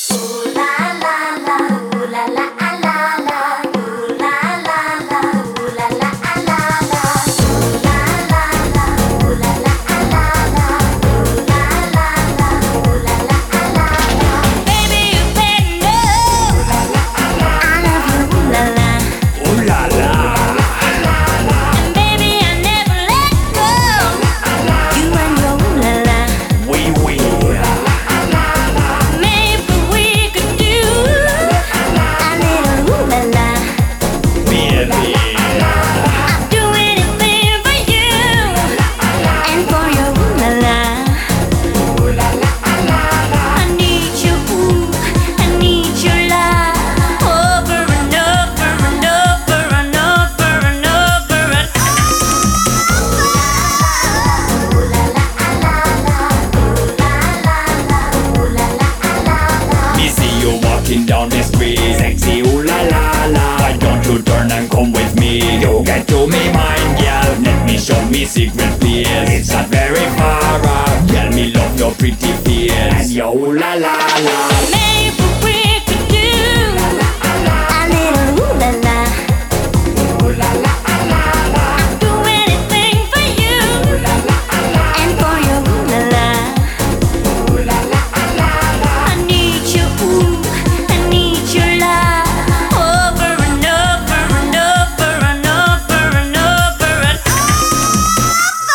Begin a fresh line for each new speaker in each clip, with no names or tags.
Down the street, sexy ooh la la la. Why don't you turn and come with me? You get to me mind, girl. Let me show me secret place. It's not very far off. Girl, me love your pretty face and your ooh la la la.
Maybe we could do a little ooh la la.
Ooh la la la la.
I'd do anything for you and for your ooh la la.
Ooh la la la la.
I need you, ooh, I need your love over and over and over and over and over and over.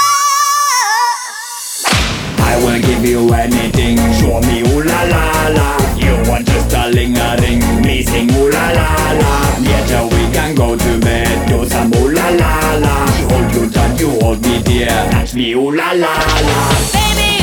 I will give you anything. Show me ooh la la la. You want just a ling-a-ling. Me sing ooh la la la. Later we can go to bed. Do some ooh la la la. Hold you tight, you hold me dear. Touch me ooh la la la.
Baby,